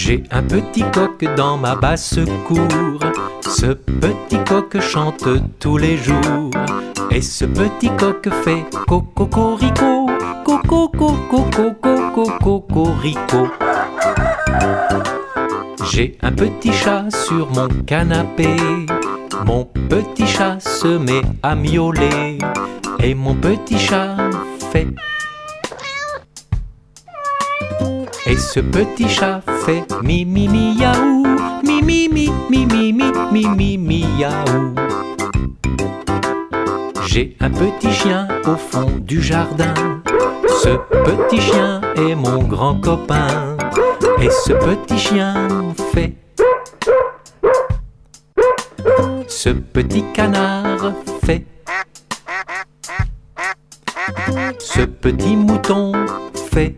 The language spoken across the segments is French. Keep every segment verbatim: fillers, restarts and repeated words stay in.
J'ai un petit coq dans ma basse-cour. Ce petit coq chante tous les jours. Et ce petit coq fait cococorico, cocococococococorico. J'ai un petit chat sur mon canapé. Mon petit chat se met à miauler. Et mon petit chat fait. Et ce petit chat fait mi mi mi miaou, mi mi mi mi mi mi mi mi mi miaou. J'ai un petit chien au fond du jardin. Ce petit chien est mon grand copain. Et ce petit chien fait. Ce petit canard fait. Ce petit mouton fait.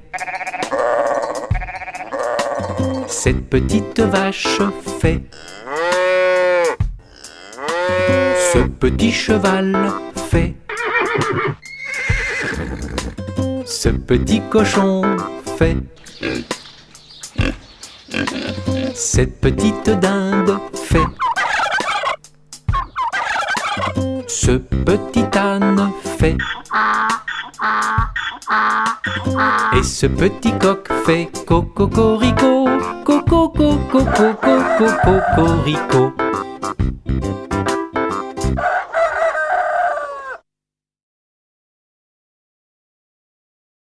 Cette petite vache fait. Ce petit cheval fait. Ce petit cochon fait. Cette petite dinde fait. Ce petit âne fait. Et ce petit coq fait cococorico, cocococococococorico.